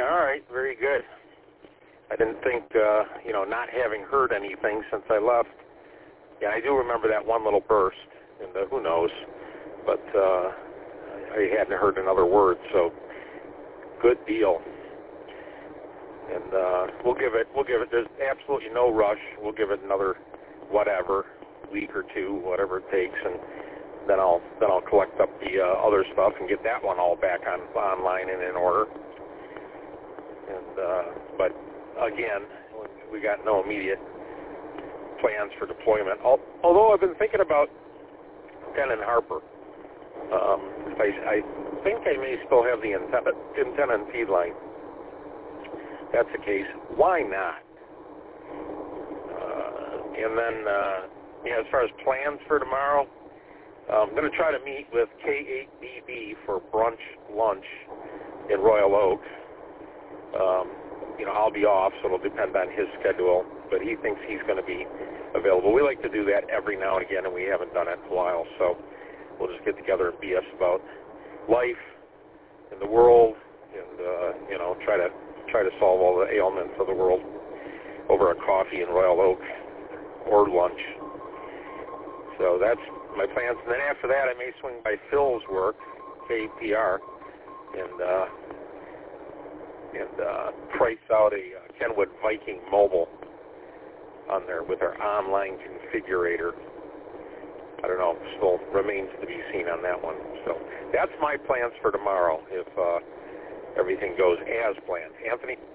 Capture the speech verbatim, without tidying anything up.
All right, very good. I didn't think, uh, you know, not having heard anything since I left. Yeah, I do remember that one little burst, and uh, who knows, but uh, I hadn't heard another word, so good deal. And uh, we'll give it, we'll give it, there's absolutely no rush. We'll give it another whatever, week or two, whatever it takes, and then I'll then I'll collect up the uh, other stuff and get that one all back on online and in order. And uh, but again, we got no immediate plans for deployment. Although I've been thinking about Ken and Harper. Um, I, I think I may still have the antenna, antenna and feed line. If that's the case, why not? Uh, and then, uh, yeah, as far as plans for tomorrow, I'm going to try to meet with K eight B B for brunch lunch in Royal Oak. Um, you know, I'll be off, so it'll depend on his schedule, but he thinks he's going to be available. We like to do that every now and again, and we haven't done it in a while, so we'll just get together and B S about life in the world and, uh, you know, try to try to solve all the ailments of the world over a coffee in Royal Oak or lunch. So that's my plans. And then after that, I may swing by Phil's work, K P R, and uh, and uh, price out a uh, Kenwood Viking mobile on there with our online configurator. I don't know, still remains to be seen on that one. So that's my plans for tomorrow if uh, everything goes as planned. Anthony?